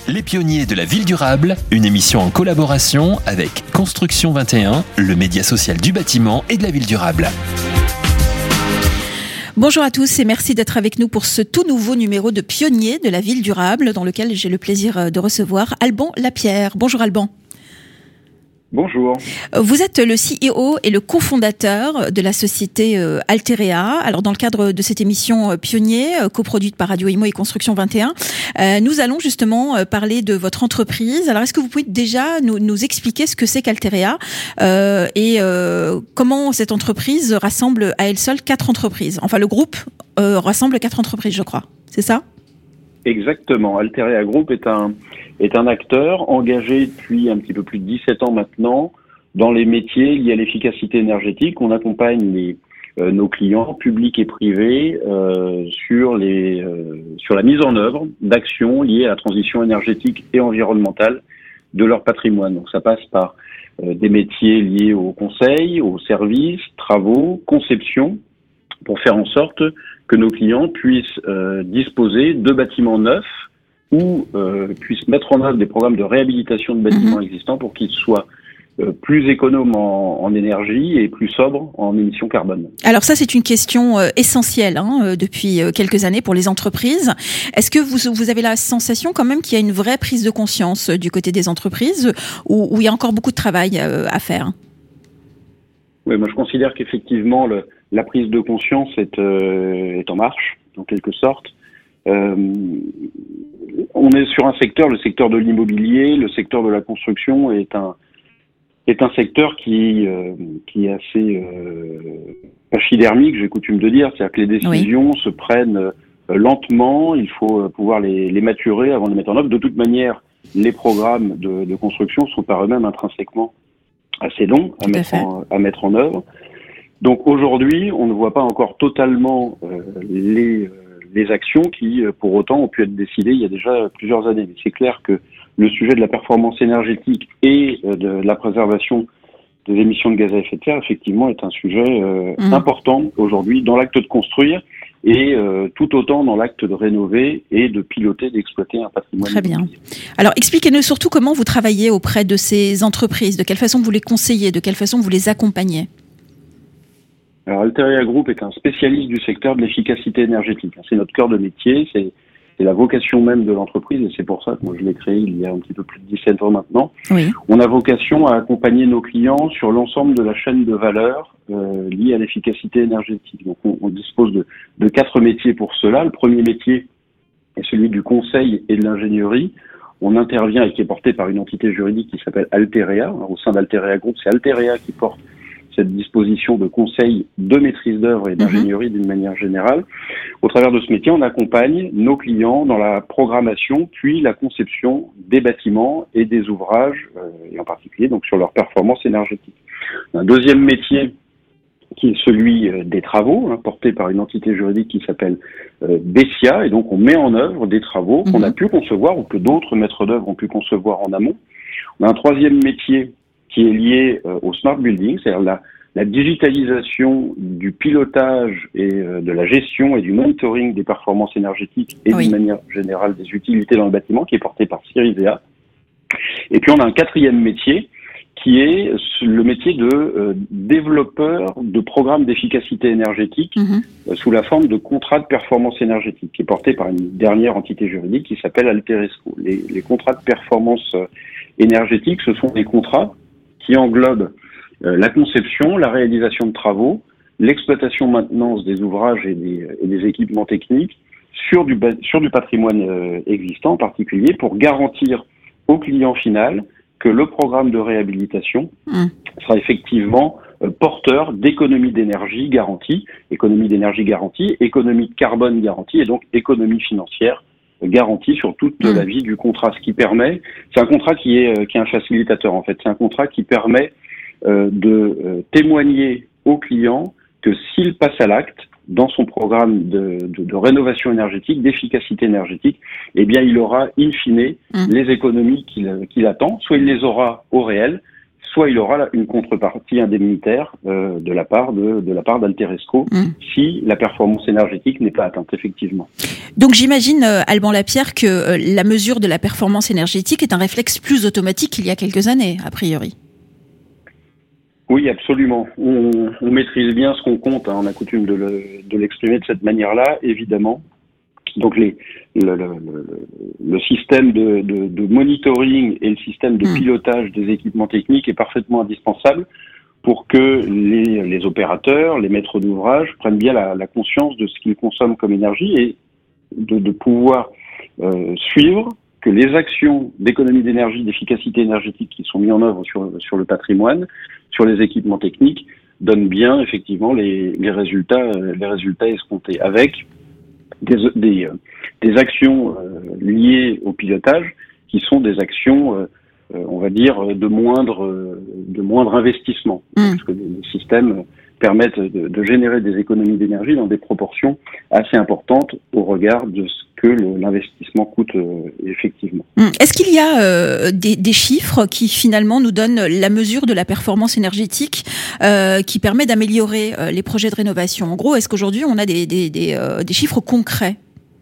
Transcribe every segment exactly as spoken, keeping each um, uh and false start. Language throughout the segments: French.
Les pionniers de la ville durable, une émission en collaboration avec Construction vingt et un, le média social du bâtiment et de la ville durable. Bonjour à tous et merci d'être avec nous pour ce tout nouveau numéro de Pionniers de la ville durable dans lequel j'ai le plaisir de recevoir Alban Lapierre. Bonjour Alban. Bonjour. Vous êtes le C E O et le cofondateur de la société Alterea. Alors, dans le cadre de cette émission Pionnier, coproduite par Radio Imo et Construction vingt et un, euh, nous allons justement parler de votre entreprise. Alors, est-ce que vous pouvez déjà nous, nous expliquer ce que c'est qu'Alterea euh, et euh, comment cette entreprise rassemble à elle seule quatre entreprises? Enfin, le groupe euh, rassemble quatre entreprises, je crois. C'est ça? Exactement. Alterea Group est un est un acteur engagé depuis un petit peu plus de dix-sept ans maintenant dans les métiers liés à l'efficacité énergétique. On accompagne les, euh, nos clients publics et privés euh, sur les euh, sur la mise en œuvre d'actions liées à la transition énergétique et environnementale de leur patrimoine. Donc ça passe par euh, des métiers liés au conseil, aux services, travaux, conception, pour faire en sorte que nos clients puissent euh, disposer de bâtiments neufs ou euh, puissent mettre en œuvre des programmes de réhabilitation de bâtiments mmh. existants pour qu'ils soient euh, plus économes en, en énergie et plus sobres en émissions carbone. Alors ça, c'est une question euh, essentielle hein, depuis euh, quelques années pour les entreprises. Est-ce que vous, vous avez la sensation quand même qu'il y a une vraie prise de conscience euh, du côté des entreprises ou, ou il y a encore beaucoup de travail euh, à faire? Oui, moi je considère qu'effectivement le, la prise de conscience est, euh, est en marche, en quelque sorte. Euh, on est sur un secteur, le secteur de l'immobilier, le secteur de la construction est un est un secteur qui euh, qui est assez euh, pachydermique, j'ai coutume de dire, c'est-à-dire que les décisions oui. se prennent euh, lentement, il faut euh, pouvoir les, les maturer avant de les mettre en œuvre. De toute manière, les programmes de, de construction sont par eux-mêmes intrinsèquement assez longs à mettre en, à mettre en œuvre. Donc aujourd'hui, on ne voit pas encore totalement euh, les les actions qui, pour autant, ont pu être décidées il y a déjà plusieurs années. Mais c'est clair que le sujet de la performance énergétique et de la préservation des émissions de gaz à effet de serre, effectivement, est un sujet euh, mmh. important aujourd'hui dans l'acte de construire et euh, tout autant dans l'acte de rénover et de piloter, d'exploiter un patrimoine. Très bien. Alors, expliquez-nous surtout comment vous travaillez auprès de ces entreprises, de quelle façon vous les conseillez, de quelle façon vous les accompagnez. Alors, Alterea Group est un spécialiste du secteur de l'efficacité énergétique. C'est notre cœur de métier, c'est, c'est la vocation même de l'entreprise et c'est pour ça que moi je l'ai créé il y a un petit peu plus de dix-sept ans maintenant. Oui. On a vocation à accompagner nos clients sur l'ensemble de la chaîne de valeur euh, liée à l'efficacité énergétique. Donc on, on dispose de, de quatre métiers pour cela. Le premier métier est celui du conseil et de l'ingénierie. On intervient et qui est porté par une entité juridique qui s'appelle Alterea. Au sein d'Alterea Group, c'est Alterea qui porte cette disposition de conseil, de maîtrise d'œuvre et d'ingénierie d'une manière générale. Au travers de ce métier, on accompagne nos clients dans la programmation, puis la conception des bâtiments et des ouvrages, euh, et en particulier donc sur leur performance énergétique. Un deuxième métier qui est celui euh, des travaux, hein, porté par une entité juridique qui s'appelle euh, Bessia, et donc on met en œuvre des travaux mmh. qu'on a pu concevoir ou que d'autres maîtres d'œuvre ont pu concevoir en amont. On a un troisième métier qui est lié euh, au smart building, c'est-à-dire la, la digitalisation du pilotage et euh, de la gestion et du monitoring des performances énergétiques et oui. d'une manière générale des utilités dans le bâtiment, qui est porté par Cirisea. Et puis on a un quatrième métier qui est le métier de euh, développeur de programmes d'efficacité énergétique mm-hmm. euh, sous la forme de contrats de performance énergétique, qui est porté par une dernière entité juridique qui s'appelle Alteresco. Les, les contrats de performance euh, énergétique, ce sont des contrats qui englobe euh, la conception, la réalisation de travaux, l'exploitation maintenance des ouvrages et des, et des équipements techniques sur du, sur du patrimoine euh, existant en particulier pour garantir au client final que le programme de réhabilitation mmh. sera effectivement euh, porteur d'économie d'énergie garantie, économie d'énergie garantie, économie de carbone garantie et donc économie financière garantie sur toute mmh. la vie du contrat, ce qui permet, c'est un contrat qui est euh, qui est un facilitateur en fait, c'est un contrat qui permet euh, de euh, témoigner au client que s'il passe à l'acte dans son programme de, de, de rénovation énergétique, d'efficacité énergétique, eh bien il aura in fine mmh. les économies qu'il, qu'il attend, soit il les aura au réel, soit il aura une contrepartie indemnitaire euh, de la part de, de la part d'Alteresco mmh. si la performance énergétique n'est pas atteinte, effectivement. Donc j'imagine, euh, Alban Lapierre, que euh, la mesure de la performance énergétique est un réflexe plus automatique qu'il y a quelques années, a priori. Oui, absolument. On, on maîtrise bien ce qu'on compte, hein. On a coutume de, le, de l'exprimer de cette manière-là, évidemment. Donc les, le, le, le, le système de, de, de monitoring et le système de pilotage des équipements techniques est parfaitement indispensable pour que les, les opérateurs, les maîtres d'ouvrage prennent bien la, la conscience de ce qu'ils consomment comme énergie et de, de pouvoir euh, suivre que les actions d'économie d'énergie, d'efficacité énergétique qui sont mises en œuvre sur, sur le patrimoine, sur les équipements techniques, donnent bien effectivement les, les résultats, les résultats escomptés avec Des, des, des actions euh, liées au pilotage qui sont des actions, euh, euh, on va dire, de moindre, euh, de moindre investissement. Mmh. Parce que les systèmes permettent de, de générer des économies d'énergie dans des proportions assez importantes au regard de ce que le, l'investissement coûte euh, effectivement. Mmh. Est-ce qu'il y a euh, des, des chiffres qui finalement nous donnent la mesure de la performance énergétique euh, qui permet d'améliorer euh, les projets de rénovation? En gros, est-ce qu'aujourd'hui on a des, des, des, euh, des chiffres concrets?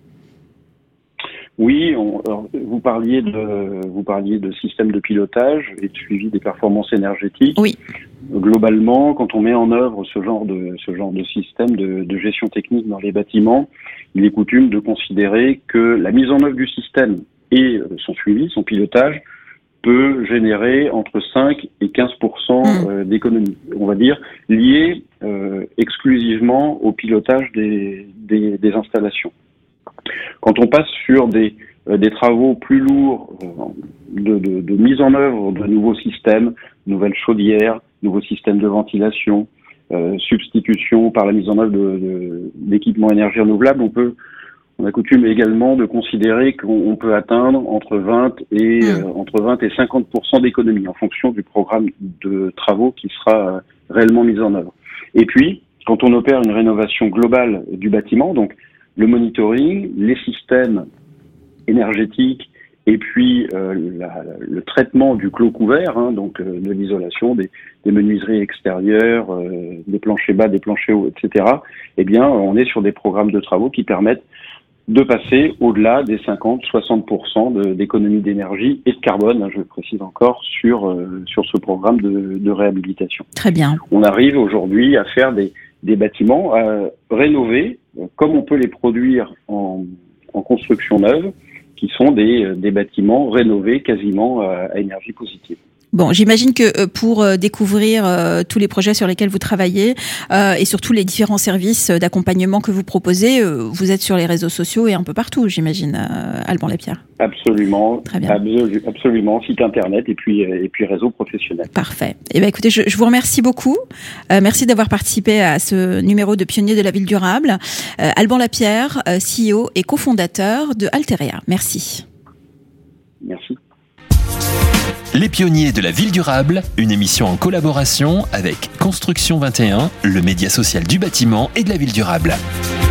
Oui, on, alors, vous parliez de vous parliez de système de pilotage et de suivi des performances énergétiques. Oui. Globalement, quand on met en œuvre ce genre de ce genre de système de, de gestion technique dans les bâtiments, il est coutume de considérer que la mise en œuvre du système et son suivi, son pilotage, peut générer entre cinq et quinze pour cent d'économies, on va dire, liées euh, exclusivement au pilotage des, des, des installations. Quand on passe sur des, euh, des travaux plus lourds euh, de, de, de mise en œuvre de nouveaux systèmes, nouvelles chaudières, nouveaux systèmes de ventilation, euh, substitution par la mise en œuvre de, de, d'équipements énergie renouvelable, on peut, on a coutume également de considérer qu'on peut atteindre entre vingt et euh, entre vingt et cinquante pour cent d'économie en fonction du programme de travaux qui sera euh, réellement mis en œuvre. Et puis, quand on opère une rénovation globale du bâtiment, donc le monitoring, les systèmes énergétiques et puis euh, la, le traitement du clos couvert, hein, donc euh, de l'isolation, des, des menuiseries extérieures, euh, des planchers bas, des planchers hauts, et cetera. Eh bien, on est sur des programmes de travaux qui permettent de passer au-delà des cinquante à soixante pour cent de, d'économie d'énergie et de carbone, hein, je le précise encore, sur, euh, sur ce programme de, de réhabilitation. Très bien. On arrive aujourd'hui à faire des, des bâtiments euh, rénovés, comme on peut les produire en, en construction neuve, qui sont des, des bâtiments rénovés quasiment à, à énergie positive. Bon, j'imagine que pour découvrir euh, tous les projets sur lesquels vous travaillez euh, et surtout les différents services d'accompagnement que vous proposez, euh, vous êtes sur les réseaux sociaux et un peu partout, j'imagine, euh, Alban Lapierre. Absolument. Très bien. Absolu, absolument. Site internet et puis et puis réseau professionnel. Parfait. Eh ben écoutez, je, je vous remercie beaucoup. Euh, merci d'avoir participé à ce numéro de Pionniers de la ville durable. Euh, Alban Lapierre, euh, C E O et cofondateur de Alterea. Merci. Merci. Les Pionniers de la ville durable, une émission en collaboration avec Construction vingt et un, le média social du bâtiment et de la ville durable.